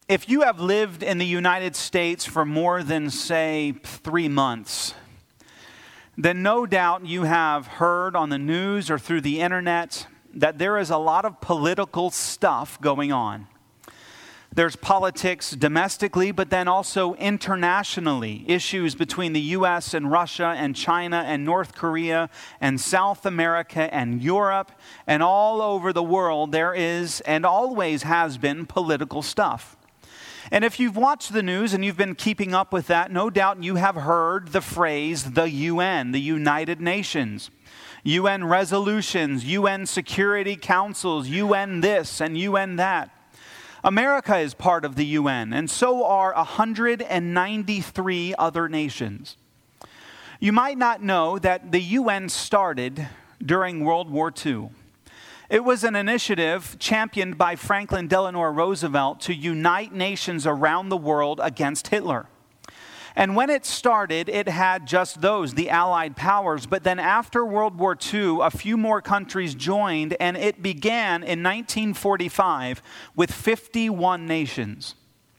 If you have lived in the United States for more than, say, 3 months, then no doubt you have heard on the news or through the internet that there is a lot of political stuff going on. There's politics domestically, but then also internationally. Issues between the U.S. and Russia and China and North Korea and South America and Europe and all over the world, there is and always has been political stuff. And if you've watched the news and you've been keeping up with that, no doubt you have heard the phrase, the UN, the United Nations. UN resolutions, UN security councils, UN this and UN that. America is part of the UN, and so are 193 other nations. You might not know that the UN started during World War II. It was an initiative championed by Franklin Delano Roosevelt to unite nations around the world against Hitler. And when it started, it had just those, the Allied powers. But then after World War II, a few more countries joined, and it began in 1945 with 51 nations.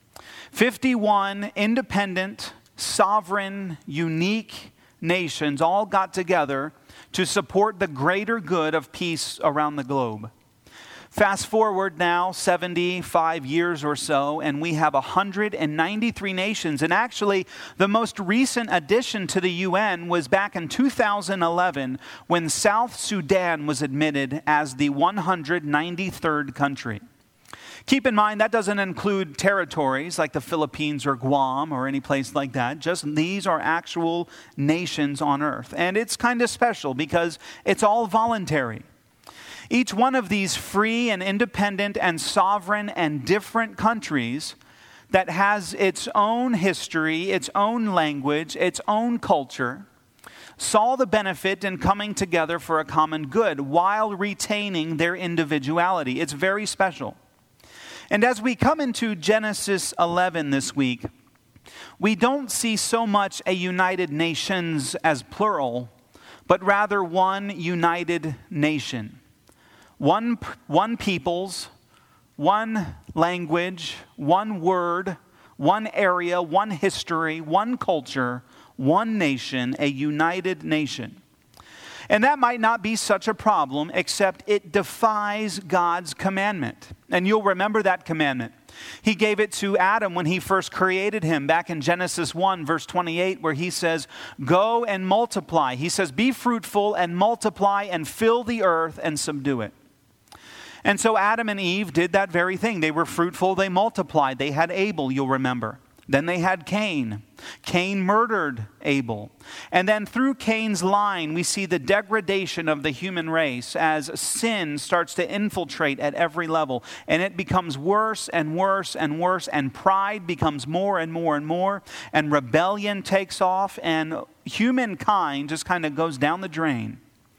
51 independent, sovereign, unique nations all got together to support the greater good of peace around the globe. Fast forward now 75 years or so, and we have 193 nations. And actually, the most recent addition to the UN was back in 2011 when South Sudan was admitted as the 193rd country. Keep in mind, that doesn't include territories like the Philippines or Guam or any place like that. Just these are actual nations on earth. And it's kind of special because it's all voluntary. Each one of these free and independent and sovereign and different countries that has its own history, its own language, its own culture, saw the benefit in coming together for a common good while retaining their individuality. It's very special. And as we come into Genesis 11 this week, we don't see so much a United Nations as plural, but rather one united nation. One peoples, one language, one word, one area, one history, one culture, one nation, a united nation. And that might not be such a problem, except it defies God's commandment. And you'll remember that commandment. He gave it to Adam when he first created him back in Genesis 1, verse 28, where he says, "Go and multiply." He says, "Be fruitful and multiply and fill the earth and subdue it." And so Adam and Eve did that very thing. They were fruitful, they multiplied. They had Abel, you'll remember. Then they had Cain. Cain murdered Abel. And then through Cain's line, we see the degradation of the human race as sin starts to infiltrate at every level. And it becomes worse and worse and worse. And pride becomes more and more and more. And rebellion takes off. And humankind just kind of goes down the drain.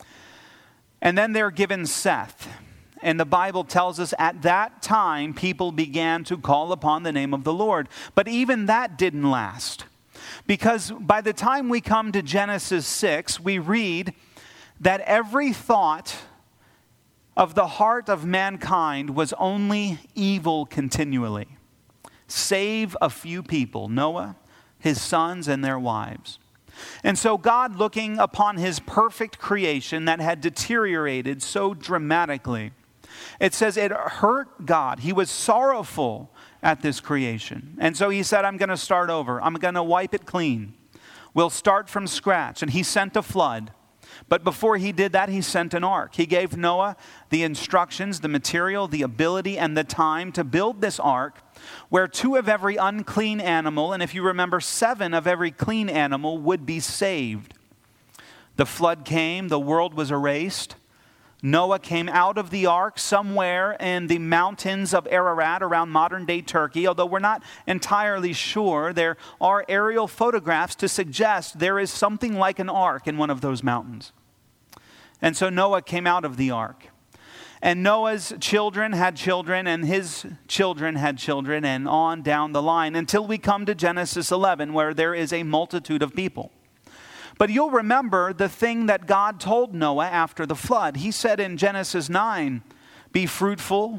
And then they're given Seth. And the Bible tells us at that time, people began to call upon the name of the Lord. But even that didn't last. Because by the time we come to Genesis 6, we read that every thought of the heart of mankind was only evil continually, save a few people, Noah, his sons, and their wives. And so God, looking upon his perfect creation that had deteriorated so dramatically, it says it hurt God. He was sorrowful at this creation. And so he said, I'm going to start over. I'm going to wipe it clean. We'll start from scratch. And he sent a flood. But before he did that, he sent an ark. He gave Noah the instructions, the material, the ability, and the time to build this ark where 2 of every unclean animal, and if you remember, 7 of every clean animal would be saved. The flood came. The world was erased. Noah came out of the ark somewhere in the mountains of Ararat around modern-day Turkey, although we're not entirely sure. There are aerial photographs to suggest there is something like an ark in one of those mountains. And so Noah came out of the ark. And Noah's children had children, and his children had children, and on down the line, until we come to Genesis 11, where there is a multitude of people. But you'll remember the thing that God told Noah after the flood. He said in Genesis 9, be fruitful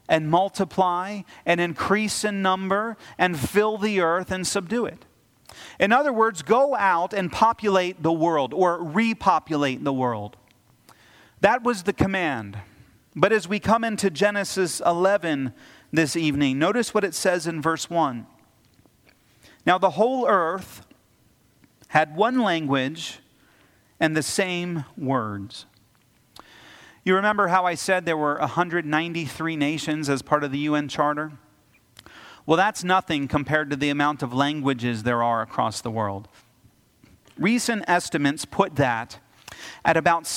and multiply and increase in number and fill the earth and subdue it. In other words, go out and populate the world or repopulate the world. That was the command. But as we come into Genesis 11 this evening, notice what it says in verse 1. Now the whole earth had one language and the same words. You remember how I said there were 193 nations as part of the UN Charter? Well, that's nothing compared to the amount of languages there are across the world. Recent estimates put that at about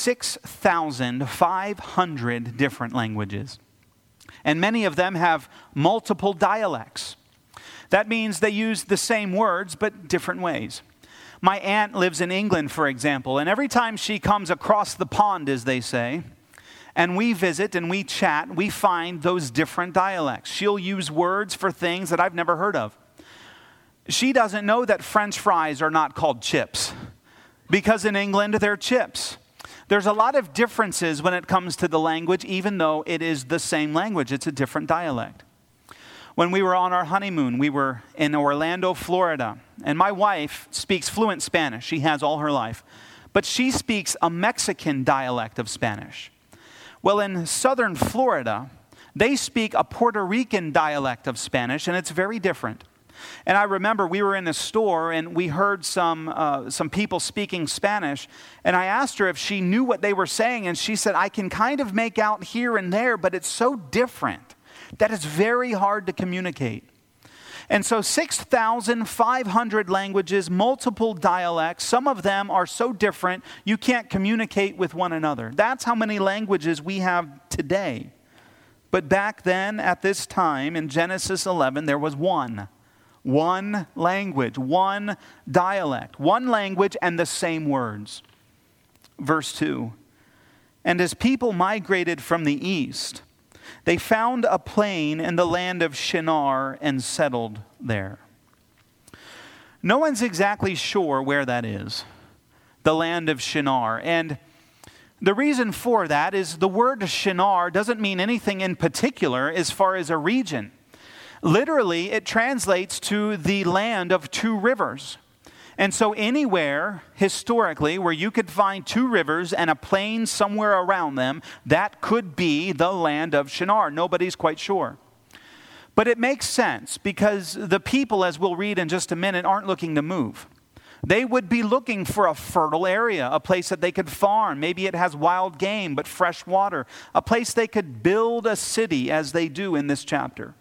6,500 different languages. And many of them have multiple dialects. That means they use the same words, but different ways. My aunt lives in England, for example, and every time she comes across the pond, as they say, and we visit and we chat, we find those different dialects. She'll use words for things that I've never heard of. She doesn't know that French fries are not called chips, because in England they're chips. There's a lot of differences when it comes to the language, even though it is the same language. It's a different dialect. When we were on our honeymoon, we were in Orlando, Florida, and my wife speaks fluent Spanish. She has all her life. But she speaks a Mexican dialect of Spanish. Well, in southern Florida, they speak a Puerto Rican dialect of Spanish, and it's very different. And I remember we were in a store, and we heard some people speaking Spanish, and I asked her if she knew what they were saying, and she said, I can kind of make out here and there, but it's so different that it's very hard to communicate. And so 6,500 languages, multiple dialects. Some of them are so different you can't communicate with one another. That's how many languages we have today. But back then, at this time, in Genesis 11, there was one language, one dialect, one language and the same words. Verse 2, and as people migrated from the east, they found a plain in the land of Shinar and settled there. No one's exactly sure where that is, the land of Shinar. And the reason for that is the word Shinar doesn't mean anything in particular as far as a region. Literally, it translates to the land of two rivers. And so anywhere, historically, where you could find two rivers and a plain somewhere around them, that could be the land of Shinar. Nobody's quite sure. But it makes sense because the people, as we'll read in just a minute, aren't looking to move. They would be looking for a fertile area, a place that they could farm. Maybe it has wild game, but fresh water. A place they could build a city, as they do in this chapter.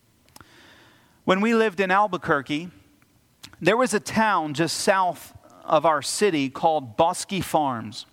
When we lived in Albuquerque, there was a town just south of our city called Bosque Farms.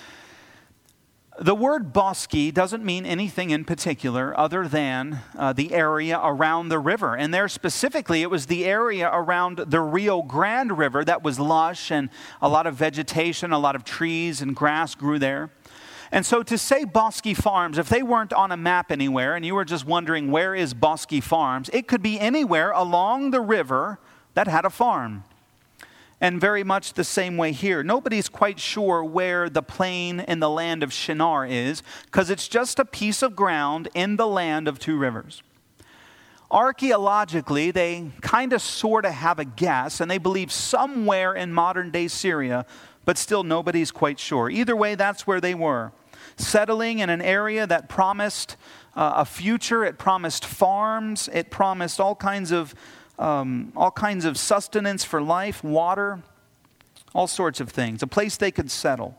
The word bosque doesn't mean anything in particular other than the area around the river. And there specifically, it was the area around the Rio Grande River that was lush and a lot of vegetation, a lot of trees and grass grew there. And so to say Bosque Farms, if they weren't on a map anywhere and you were just wondering where is Bosque Farms, it could be anywhere along the river that had a farm. And very much the same way here. Nobody's quite sure where the plain in the land of Shinar is because it's just a piece of ground in the land of two rivers. Archaeologically, they kind of sort of have a guess and they believe somewhere in modern day Syria, but still nobody's quite sure. Either way, that's where they were. Settling in an area that promised a future. It promised farms. It promised all kinds of sustenance for life, water, all sorts of things, a place they could settle.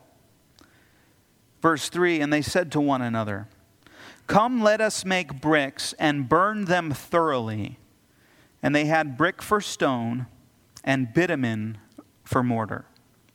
Verse 3, and they said to one another, come, let us make bricks and burn them thoroughly. And they had brick for stone and bitumen for mortar.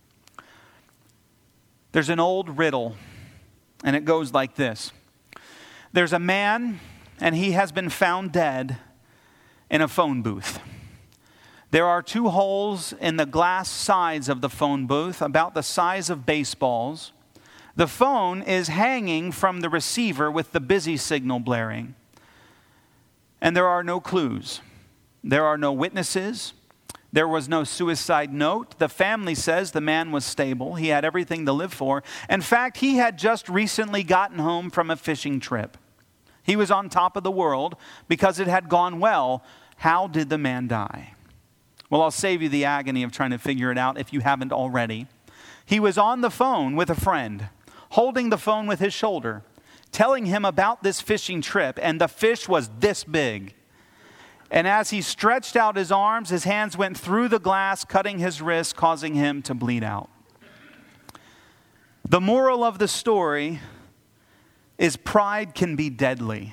There's an old riddle, and it goes like this. There's a man, and he has been found dead in a phone booth. There are two holes in the glass sides of the phone booth, about the size of baseballs. The phone is hanging from the receiver with the busy signal blaring. And there are no clues. There are no witnesses. There was no suicide note. The family says the man was stable. He had everything to live for. In fact, he had just recently gotten home from a fishing trip. He was on top of the world because it had gone well. How did the man die? Well, I'll save you the agony of trying to figure it out if you haven't already. He was on the phone with a friend, holding the phone with his shoulder, telling him about this fishing trip, and the fish was this big. And as he stretched out his arms, his hands went through the glass, cutting his wrist, causing him to bleed out. The moral of the story is pride can be deadly.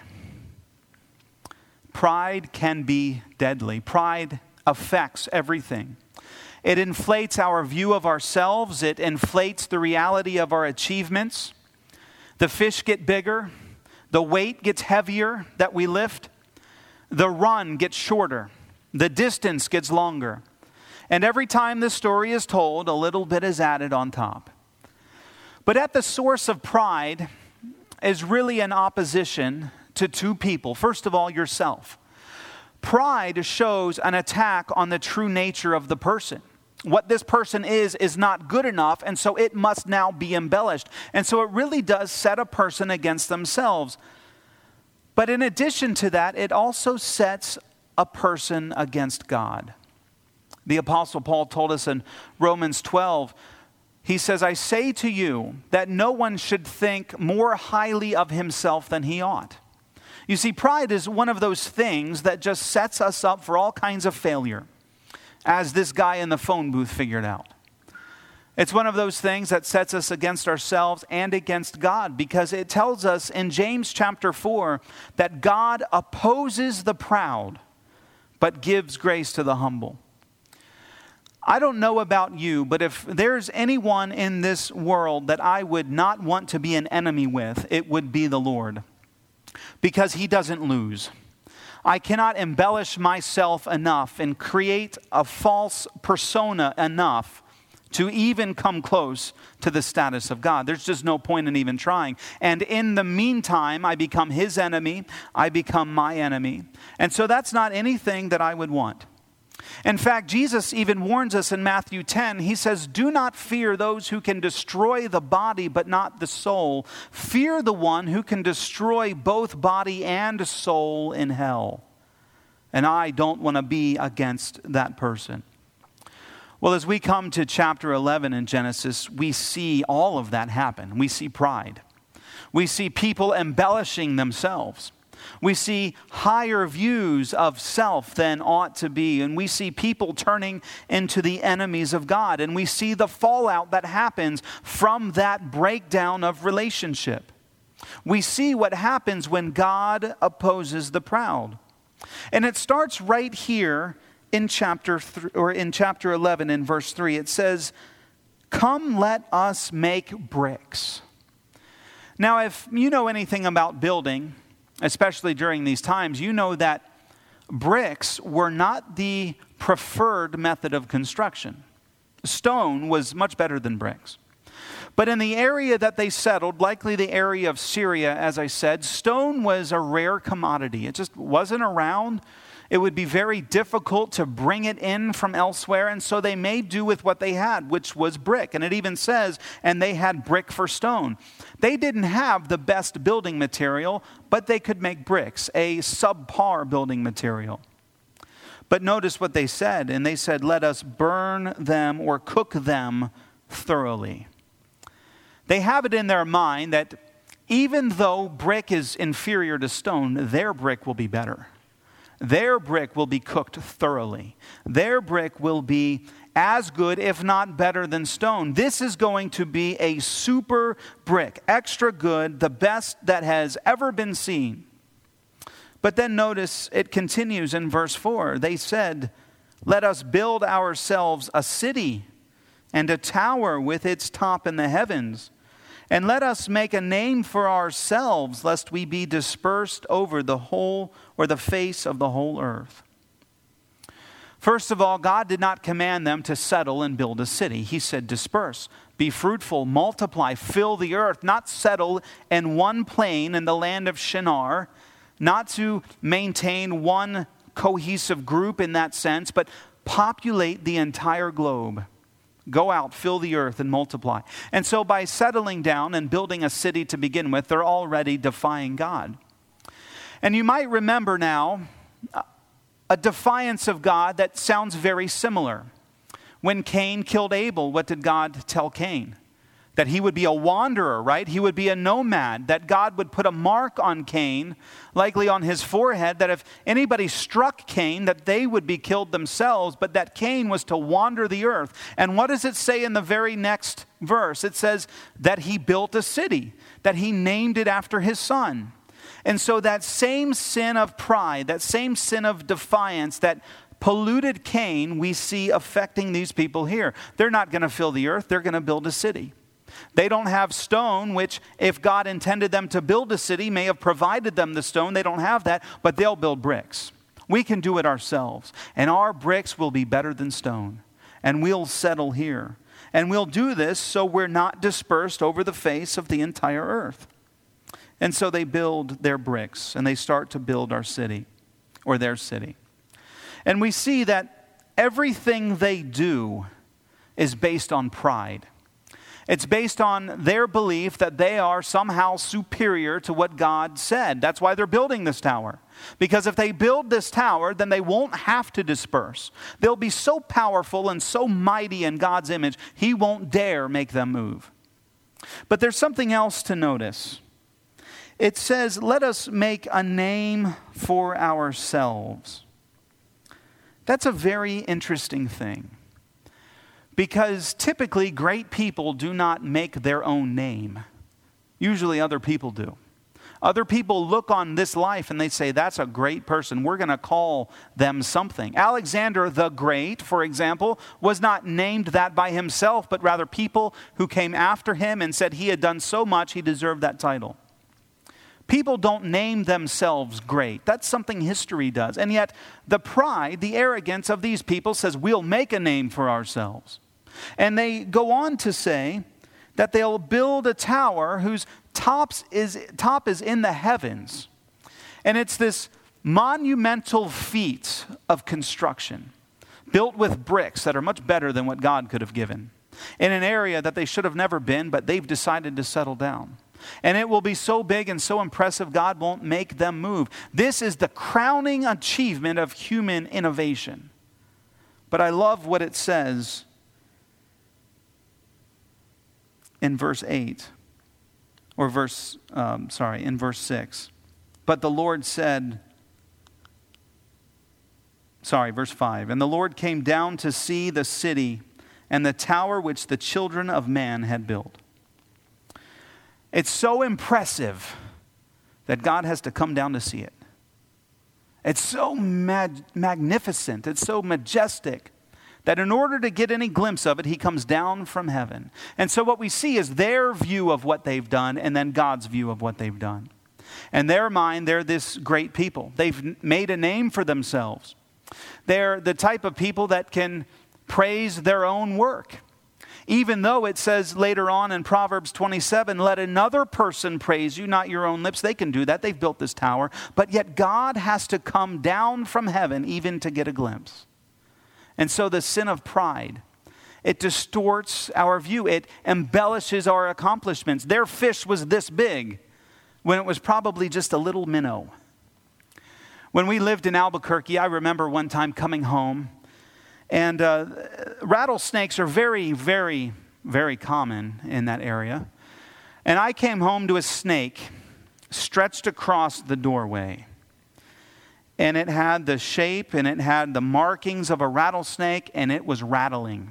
Pride can be deadly. Pride affects everything. It inflates our view of ourselves. It inflates the reality of our achievements. The fish get bigger. The weight gets heavier that we lift. The run gets shorter. The distance gets longer. And every time the story is told, a little bit is added on top. But at the source of pride is really an opposition to two people. First of all, yourself. Pride shows an attack on the true nature of the person. What this person is not good enough, and so it must now be embellished. And so it really does set a person against themselves. But in addition to that, it also sets a person against God. The Apostle Paul told us in Romans 12, he says, I say to you that no one should think more highly of himself than he ought. You see, pride is one of those things that just sets us up for all kinds of failure, as this guy in the phone booth figured out. It's one of those things that sets us against ourselves and against God, because it tells us in James chapter 4 that God opposes the proud, but gives grace to the humble. I don't know about you, but if there's anyone in this world that I would not want to be an enemy with, it would be the Lord, because he doesn't lose. I cannot embellish myself enough and create a false persona enough to even come close to the status of God. There's just no point in even trying. And in the meantime, I become his enemy. I become my enemy. And so that's not anything that I would want. In fact, Jesus even warns us in Matthew 10. He says, do not fear those who can destroy the body but not the soul. Fear the one who can destroy both body and soul in hell. And I don't want to be against that person. Well, as we come to chapter 11 in Genesis, we see all of that happen. We see pride. We see people embellishing themselves. We see higher views of self than ought to be. And we see people turning into the enemies of God. And we see the fallout that happens from that breakdown of relationship. We see what happens when God opposes the proud. And it starts right here in chapter 11 in verse 3. It says, "Come, let us make bricks." Now, if you know anything about building, especially during these times, you know that bricks were not the preferred method of construction. Stone was much better than bricks. But in the area that they settled, likely the area of Syria, as I said, stone was a rare commodity. It just wasn't around. It would be very difficult to bring it in from elsewhere, and so they made do with what they had, which was brick. And it even says, and they had brick for stone. They didn't have the best building material, but they could make bricks, a subpar building material. But notice what they said, and they said, let us burn them or cook them thoroughly. They have it in their mind that even though brick is inferior to stone, their brick will be better. Their brick will be cooked thoroughly. Their brick will be as good, if not better, than stone. This is going to be a super brick, extra good, the best that has ever been seen. But then notice it continues in verse 4. They said, let us build ourselves a city and a tower with its top in the heavens. And let us make a name for ourselves, lest we be dispersed over the whole or the face of the whole earth. First of all, God did not command them to settle and build a city. He said, disperse, be fruitful, multiply, fill the earth, not settle in one plain in the land of Shinar, not to maintain one cohesive group in that sense, but populate the entire globe. Go out, fill the earth, and multiply. And so by settling down and building a city to begin with, they're already defying God. And you might remember now a defiance of God that sounds very similar. When Cain killed Abel, what did God tell Cain? That he would be a wanderer, right? He would be a nomad, that God would put a mark on Cain, likely on his forehead, that if anybody struck Cain, that they would be killed themselves, but that Cain was to wander the earth. And what does it say in the very next verse? It says that he built a city, that he named it after his son. And so that same sin of pride, that same sin of defiance that polluted Cain, we see affecting these people here. They're not going to fill the earth, they're going to build a city. They don't have stone, which if God intended them to build a city, may have provided them the stone. They don't have that, but they'll build bricks. We can do it ourselves, and our bricks will be better than stone, and we'll settle here. And we'll do this so we're not dispersed over the face of the entire earth. And so they build their bricks, and they start to build our city, or their city. And we see that everything they do is based on pride. It's based on their belief that they are somehow superior to what God said. That's why they're building this tower. Because if they build this tower, then they won't have to disperse. They'll be so powerful and so mighty in God's image, He won't dare make them move. But there's something else to notice. It says, let us make a name for ourselves. That's a very interesting thing. Because typically great people do not make their own name. Usually other people do. Other people look on this life and they say, that's a great person. We're going to call them something. Alexander the Great, for example, was not named that by himself, but rather people who came after him and said he had done so much he deserved that title. People don't name themselves great. That's something history does. And yet the pride, the arrogance of these people says, we'll make a name for ourselves. And they go on to say that they'll build a tower whose top is in the heavens. And it's this monumental feat of construction, built with bricks that are much better than what God could have given, in an area that they should have never been, but they've decided to settle down. And it will be so big and so impressive, God won't make them move. This is the crowning achievement of human innovation. But I love what it says in verse 8, or in verse 6. But the Lord said, verse 5, and the Lord came down to see the city and the tower which the children of man had built. It's so impressive that God has to come down to see it. It's so magnificent, it's so majestic, that in order to get any glimpse of it, He comes down from heaven. And so what we see is their view of what they've done and then God's view of what they've done. In their mind, they're this great people. They've made a name for themselves. They're the type of people that can praise their own work. Even though it says later on in Proverbs 27, let another person praise you, not your own lips. They can do that. They've built this tower. But yet God has to come down from heaven even to get a glimpse. And so the sin of pride, it distorts our view. It embellishes our accomplishments. Their fish was this big when it was probably just a little minnow. When we lived in Albuquerque, I remember one time coming home, and rattlesnakes are very, very, very common in that area. And I came home to a snake stretched across the doorway. And it had the shape and it had the markings of a rattlesnake, and it was rattling.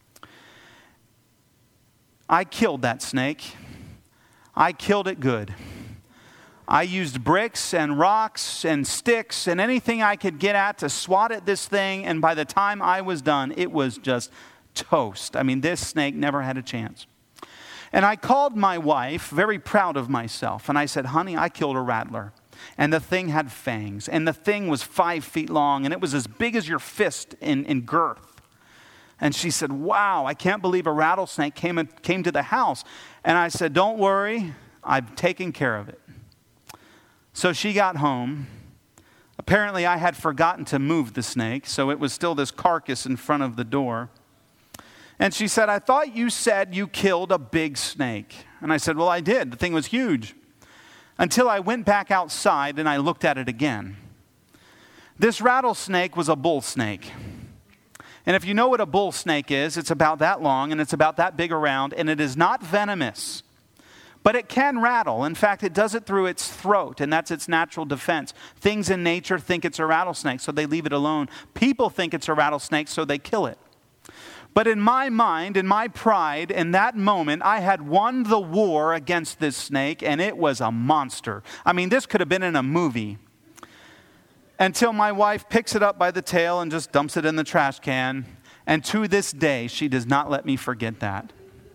I killed that snake. I killed it good. I used bricks and rocks and sticks and anything I could get at to swat at this thing, and by the time I was done, it was just toast. I mean, this snake never had a chance. And I called my wife, very proud of myself, and I said, honey, I killed a rattler. And the thing had fangs, and the thing was 5 feet long, and it was as big as your fist in girth. And she said, wow, I can't believe a rattlesnake came to the house. And I said, don't worry, I've taken care of it. So she got home. Apparently I had forgotten to move the snake, so it was still this carcass in front of the door. And she said, I thought you said you killed a big snake. And I said, well, I did. The thing was huge. until I went back outside and I looked at it again. This rattlesnake was a bull snake. And if you know what a bull snake is, it's about that long and it's about that big around, and it is not venomous. But it can rattle. In fact, it does it through its throat, and that's its natural defense. Things in nature think it's a rattlesnake, so they leave it alone. People think it's a rattlesnake, so they kill it. But in my mind, in my pride, in that moment, I had won the war against this snake, and it was a monster. I mean, this could have been in a movie. Until my wife picks it up by the tail and just dumps it in the trash can. And to this day, she does not let me forget that.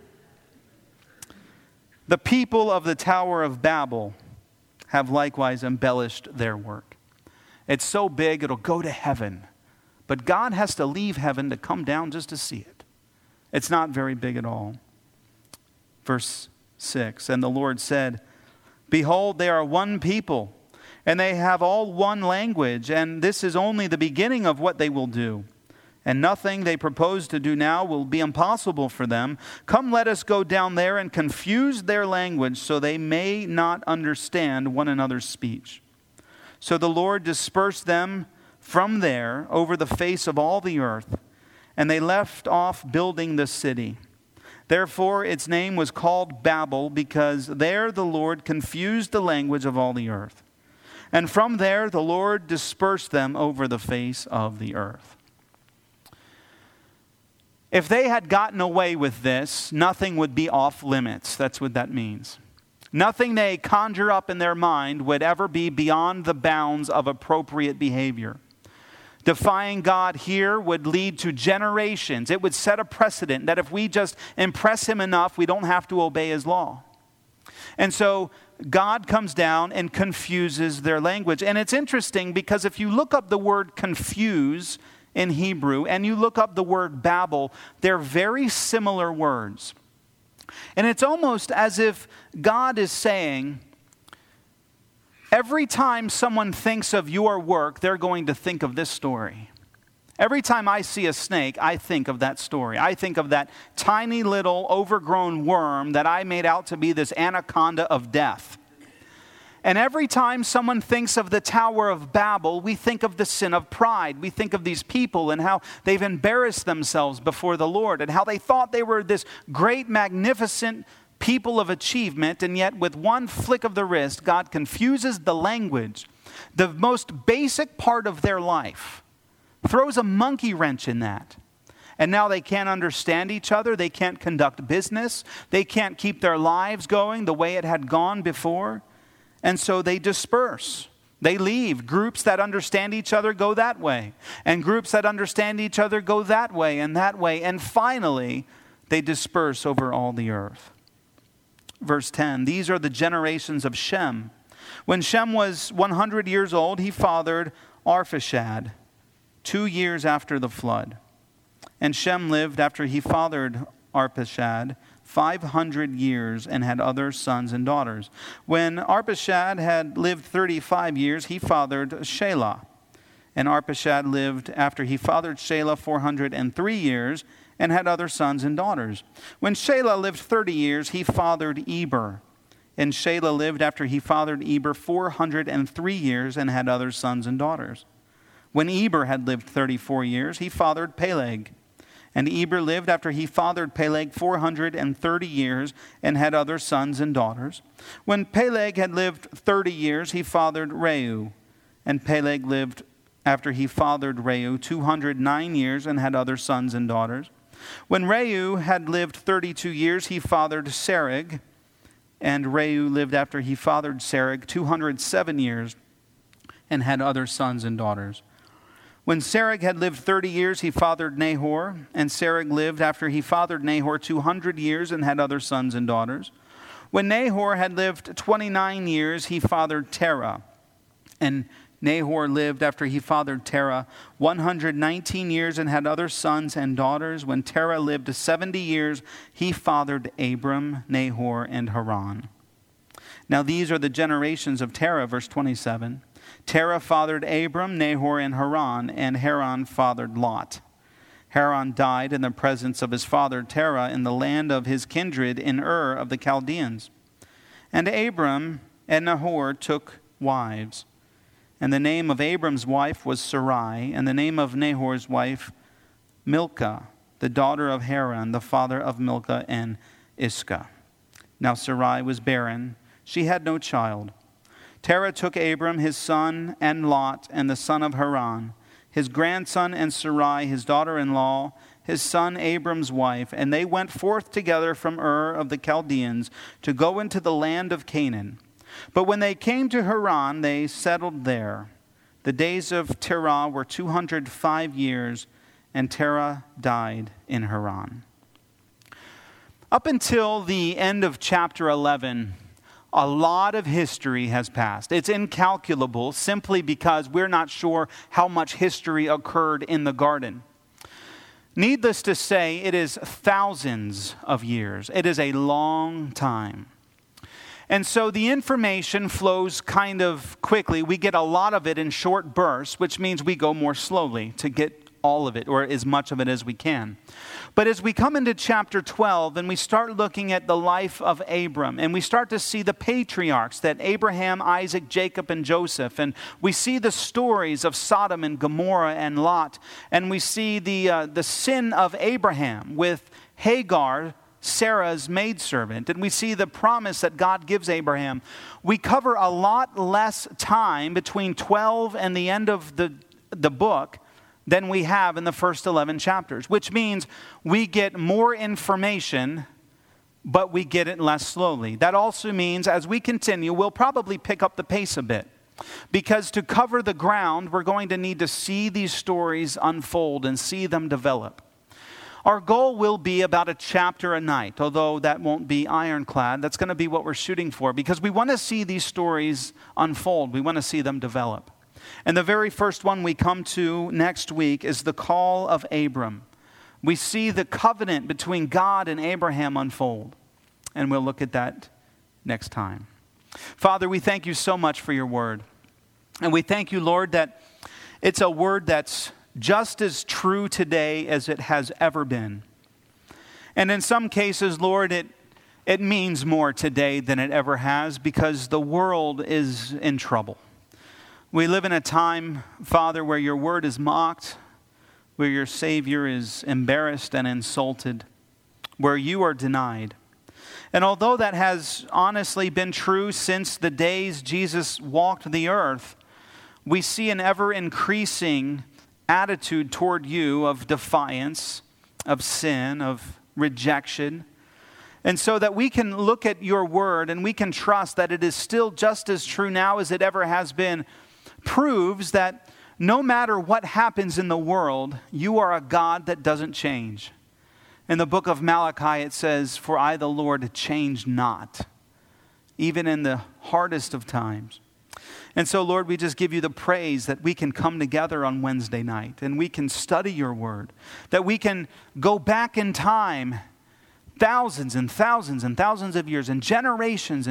The people of the Tower of Babel have likewise embellished their work. It's so big, it'll go to heaven. But God has to leave heaven to come down just to see it. It's not very big at all. Verse 6, and the Lord said, behold, they are one people, and they have all one language, and this is only the beginning of what they will do. And nothing they propose to do now will be impossible for them. Come, let us go down there and confuse their language so they may not understand one another's speech. So the Lord dispersed them from there over the face of all the earth, and they left off building the city. Therefore its name was called Babel, because there the Lord confused the language of all the earth. And from there the Lord dispersed them over the face of the earth. If they had gotten away with this, nothing would be off limits. That's what that means. Nothing they conjure up in their mind would ever be beyond the bounds of appropriate behavior. Defying God here would lead to generations. It would set a precedent that if we just impress him enough, we don't have to obey his law. And so God comes down and confuses their language. And it's interesting because if you look up the word confuse in Hebrew and you look up the word Babel, they're very similar words. And it's almost as if God is saying, every time someone thinks of your work, they're going to think of this story. Every time I see a snake, I think of that story. I think of that tiny little overgrown worm that I made out to be this anaconda of death. And every time someone thinks of the Tower of Babel, we think of the sin of pride. We think of these people and how they've embarrassed themselves before the Lord and how they thought they were this great, magnificent people of achievement, and yet with one flick of the wrist, God confuses the language, the most basic part of their life, throws a monkey wrench in that. And now they can't understand each other. They can't conduct business. They can't keep their lives going the way it had gone before. And so they disperse. They leave. Groups that understand each other go that way. And groups that understand each other go that way and that way. And finally, they disperse over all the earth. Verse 10, these are the generations of Shem. When Shem was 100 years old, he fathered Arphaxad 2 years after the flood. And Shem lived after he fathered Arphaxad 500 years and had other sons and daughters. When Arphaxad had lived 35 years, he fathered Shelah. And Arphaxad lived after he fathered Shelah 403 years and had other sons and daughters. When Shelah lived 30 years, he fathered Eber. And Shelah lived after he fathered Eber 403 years and had other sons and daughters. When Eber had lived 34 years, he fathered Peleg. And Eber lived after he fathered Peleg 430 years and had other sons and daughters. When Peleg had lived 30 years, he fathered Reu. And Peleg lived after he fathered Reu 209 years and had other sons and daughters. When Reu had lived 32 years, he fathered Serug. And Reu lived after he fathered Serug 207 years and had other sons and daughters. When Serug had lived 30 years, he fathered Nahor. And Serug lived after he fathered Nahor 200 years and had other sons and daughters. When Nahor had lived 29 years, he fathered Terah. And Nahor lived after he fathered Terah 119 years and had other sons and daughters. When Terah lived 70 years, he fathered Abram, Nahor, and Haran. Now these are the generations of Terah, verse 27. Terah fathered Abram, Nahor, and Haran fathered Lot. Haran died in the presence of his father Terah in the land of his kindred in Ur of the Chaldeans. And Abram and Nahor took wives. And the name of Abram's wife was Sarai, and the name of Nahor's wife Milcah, the daughter of Haran, the father of Milcah and Iscah. Now Sarai was barren, she had no child. Terah took Abram his son, and Lot, and the son of Haran, his grandson, and Sarai his daughter-in-law, his son Abram's wife, and they went forth together from Ur of the Chaldeans to go into the land of Canaan. But when they came to Haran, they settled there. The days of Terah were 205 years, and Terah died in Haran. Up until the end of chapter 11, a lot of history has passed. It's incalculable simply because we're not sure how much history occurred in the garden. Needless to say, it is thousands of years. It is a long time. And so the information flows kind of quickly. We get a lot of it in short bursts, which means we go more slowly to get all of it, or as much of it as we can. But as we come into chapter 12 and we start looking at the life of Abram, and we start to see the patriarchs, that Abraham, Isaac, Jacob, and Joseph, and we see the stories of Sodom and Gomorrah and Lot, and we see the sin of Abraham with Hagar, Sarah's maidservant, and we see the promise that God gives Abraham. We cover a lot less time between 12 and the end of the book than we have in the first 11 chapters, which means we get more information, but we get it less slowly. That also means as we continue, we'll probably pick up the pace a bit, because to cover the ground, we're going to need to see these stories unfold and see them develop. Our goal will be about a chapter a night, although that won't be ironclad. That's going to be what we're shooting for, because we want to see these stories unfold. We want to see them develop. And the very first one we come to next week is the call of Abram. We see the covenant between God and Abraham unfold, and we'll look at that next time. Father, we thank you so much for your word. And we thank you, Lord, that it's a word that's just as true today as it has ever been. And in some cases, Lord, it means more today than it ever has, because the world is in trouble. We live in a time, Father, where your word is mocked, where your Savior is embarrassed and insulted, where you are denied. And although that has honestly been true since the days Jesus walked the earth, we see an ever-increasing attitude toward you of defiance, of sin, of rejection. And so that we can look at your word and we can trust that it is still just as true now as it ever has been, proves that no matter what happens in the world, you are a God that doesn't change. In the book of Malachi, it says, "For I, the Lord, change not," even in the hardest of times. And so, Lord, we just give you the praise that we can come together on Wednesday night and we can study your word, that we can go back in time thousands and thousands and thousands of years and generations,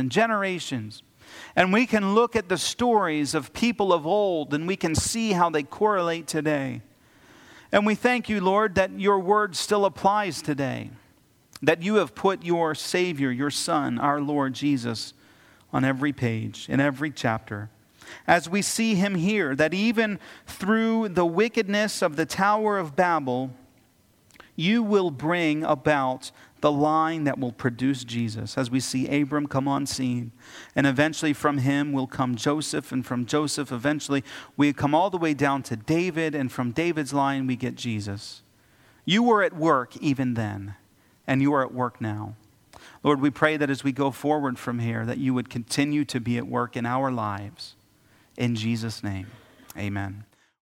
and we can look at the stories of people of old and we can see how they correlate today. And we thank you, Lord, that your word still applies today, that you have put your Savior, your Son, our Lord Jesus, on every page, in every chapter. As we see him here, that even through the wickedness of the Tower of Babel, you will bring about the line that will produce Jesus. As we see Abram come on scene, and eventually from him will come Joseph, and from Joseph eventually we come all the way down to David, and from David's line we get Jesus. You were at work even then, and you are at work now. Lord, we pray that as we go forward from here, that you would continue to be at work in our lives. In Jesus' name, amen.